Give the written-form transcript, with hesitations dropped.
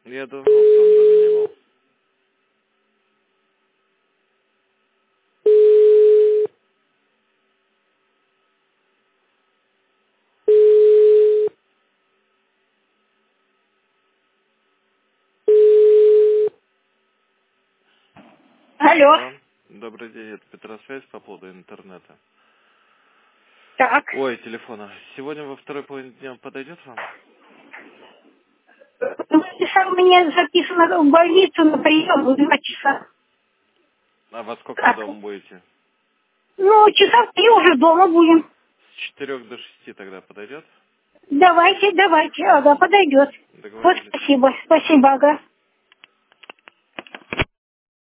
Я давно в том доме не был. Алло. Да. Добрый день, это Петросвязь по поводу интернета. Так. Ой, телефона. Сегодня во второй половине дня подойдет вам? Сам меня записано в больницу на прием в 2 часа. А во сколько Как? дома будете? Ну, часа в 3 уже дома будем. С 4 до 6 тогда подойдет? Давайте, ага, подойдет. Вот Договорились. спасибо, ага.